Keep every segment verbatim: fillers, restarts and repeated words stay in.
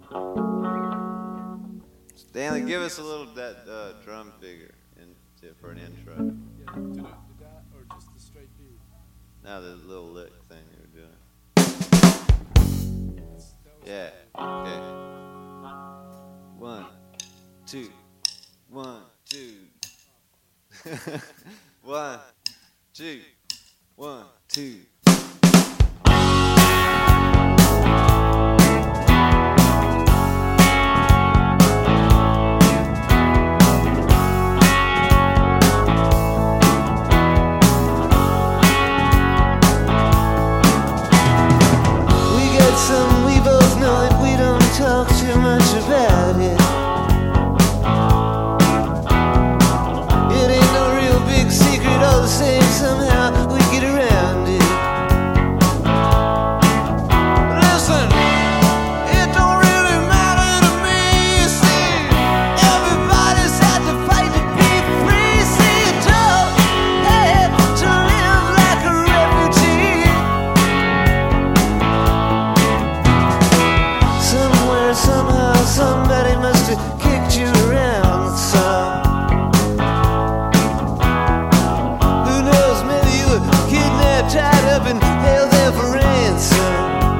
Stanley, give us a little that uh, drum figure in, to, for an intro. Yeah, do it with that or just the straight beat? Now the little lick thing you were doing. That's, that was Yeah. Okay. One, two, one, two. One, two, one, two. Some we both know it, we don't talk too much about it. It ain't no real big secret, all the same, somehow we get around it. Listen, it don't really matter to me, see. Everybody's had to fight to be free, see. You don't have to live like a refugee. Somewhere, somehow, somebody must have kicked you around some. Who knows, maybe you were kidnapped, tied up, and held there for ransom.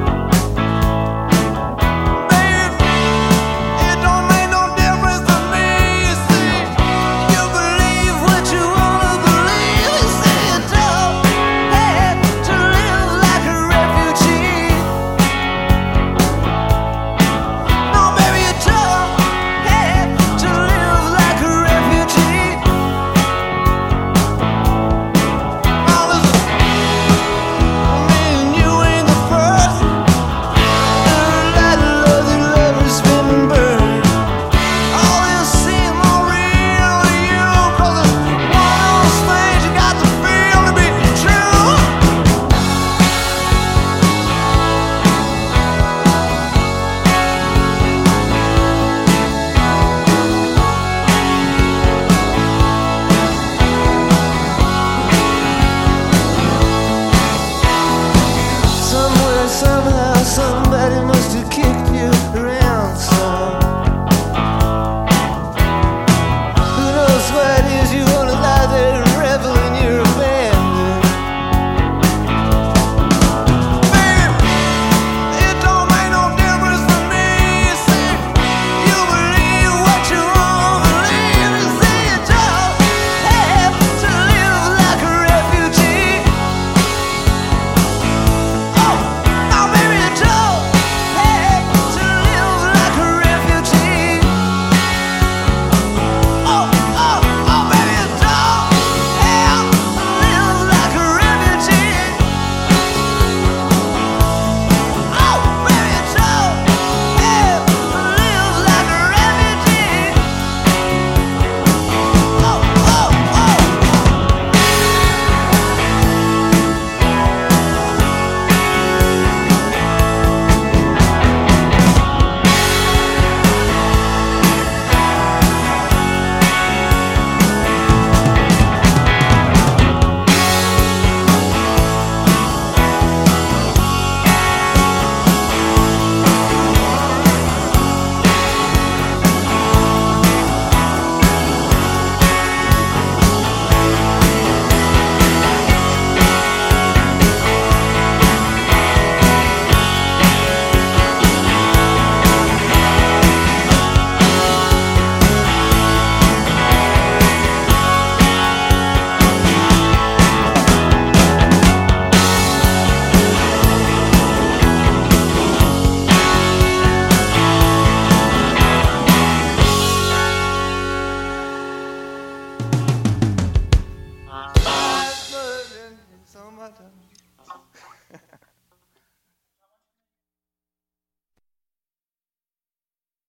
Baby, it don't make no difference to me, you see. You believe what you wanna believe, you see. You don't have to live like a refugee. No, baby, you don't have to live like a refugee. Now listen, me and you ain't the first. There are a lot of other lovers been burned. All this seems more real to you, 'cause it's one of those things you got to feel to be true. Somewhere, somehow, somebody must have kicked you around some. Who knows what it is you wanna lie there and revel in your abandon. Baby, it don't make no difference to me, you see. You believe what you wanna believe, you see. You don't have to live like a refugee. Oh, now baby, you don't have to live like a refugee. Oh, oh, oh, baby, you don't have to live like a refugee. Oh, baby, you don't have to live like a refugee. Oh, oh, oh. It's on my tongue.